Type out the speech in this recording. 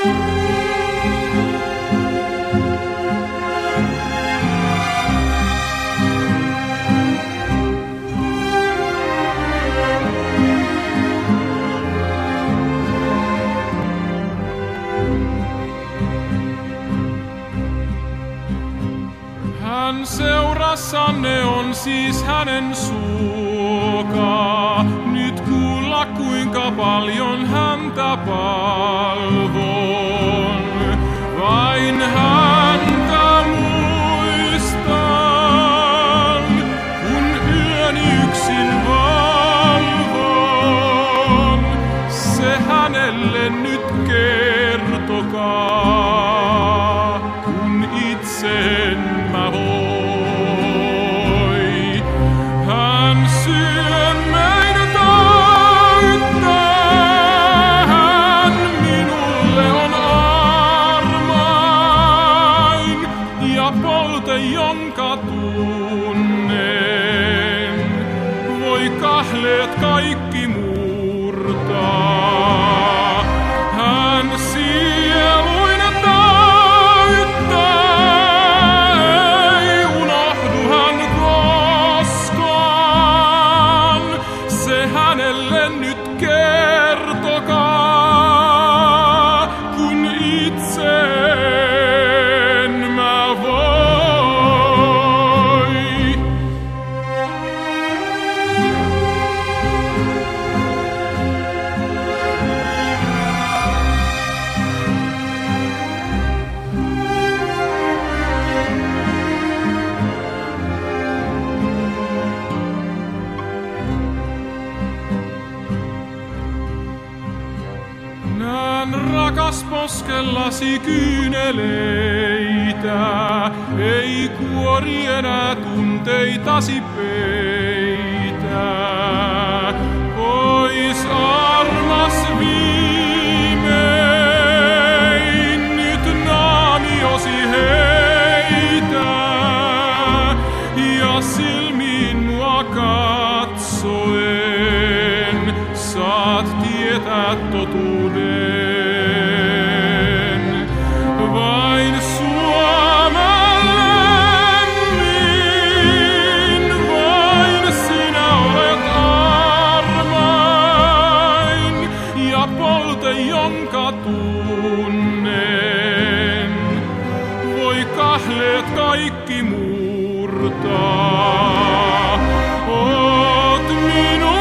Hän seurassanne on siis hänen suokaa. Nyt kuulla kuinka paljon häntä palvon. Vain häntä muistan, kun yön yksin valvon. Se hänelle nyt kertokaa, kun itse en mä voi. Hän sydämen täyttää, hän minulle on armain, ja polte, jonka tunnen, voi kahleet kaikki murtaa. Hän sieluin täyttää, ei unohdu hän koskaan. Se hänelle nyt kertokaa, kun itse en mä voi. Näen rakas poskellasi kyyneleitä, ei kuori enää tunteitasi peitä. Pois armas viimein, nyt naamiosi heitä, ja silmiin mua katsoen saat tietää totuuden. Vain Suomen lämmin, vain sinä olet armain, ja polte, jonka tunnen, voi kahleet kaikki murtaa. Oot minun